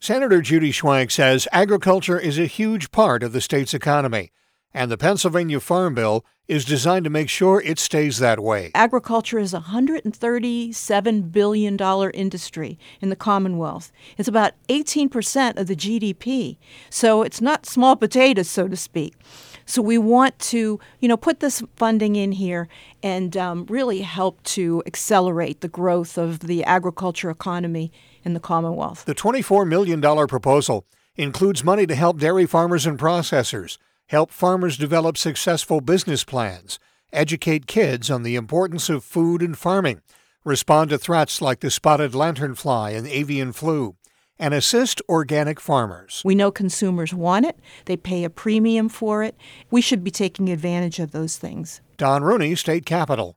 Senator Judy Schwank says agriculture is a huge part of the state's economy, and the Pennsylvania Farm Bill is designed to make sure it stays that way. Agriculture is a $137 billion industry in the Commonwealth. It's about 18% of the GDP, so it's not small potatoes, so to speak. So we want to, put this funding in here and really help to accelerate the growth of the agriculture economy in the Commonwealth. The $24 million proposal includes money to help dairy farmers and processors, help farmers develop successful business plans, educate kids on the importance of food and farming, respond to threats like the spotted lanternfly and avian flu, and assist organic farmers. We know consumers want it. They pay a premium for it. We should be taking advantage of those things. Don Rooney, State Capitol.